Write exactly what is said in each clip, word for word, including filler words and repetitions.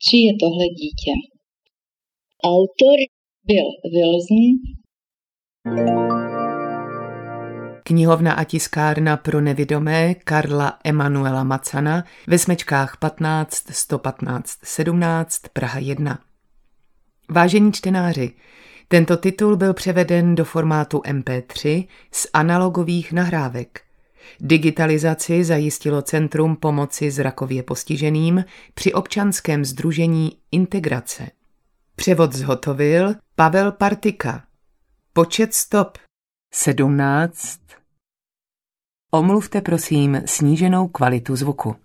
Čí je tohle dítě? Autor Bill Wilson. Knihovna a tiskárna pro nevidomé Karla Emanuela Macana ve Smečkách patnáct sto patnáct sedmnáct Praha jedna. Vážení čtenáři, tento titul byl převeden do formátu em pé tři z analogových nahrávek. Digitalizaci zajistilo Centrum pomoci zrakově postiženým při občanském sdružení Integrace. Převod zhotovil Pavel Partika. Počet stop sedmnáct. Omluvte prosím sníženou kvalitu zvuku.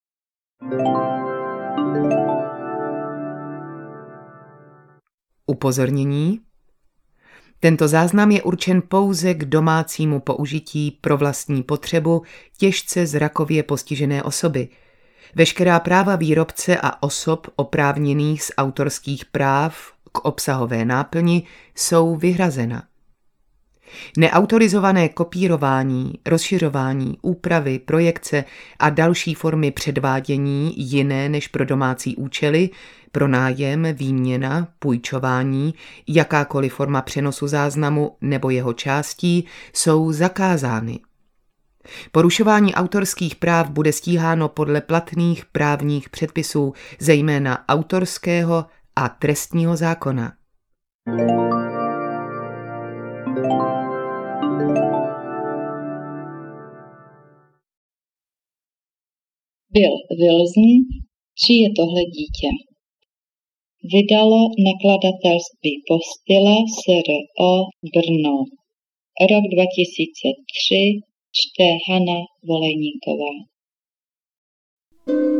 Upozornění. Tento záznam je určen pouze k domácímu použití pro vlastní potřebu těžce zrakově postižené osoby. Veškerá práva výrobce a osob oprávněných z autorských práv k obsahové náplni jsou vyhrazena. Neautorizované kopírování, rozšiřování, úpravy, projekce a další formy předvádění jiné než pro domácí účely, pronájem, výměna, půjčování, jakákoliv forma přenosu záznamu nebo jeho částí jsou zakázány. Porušování autorských práv bude stíháno podle platných právních předpisů, zejména autorského a trestního zákona. Bill Wilson. Čí je tohle dítě? Vydalo nakladatelství Postila S R O Brno. Rok dva tisíce tři. Čte Hana Volejníková.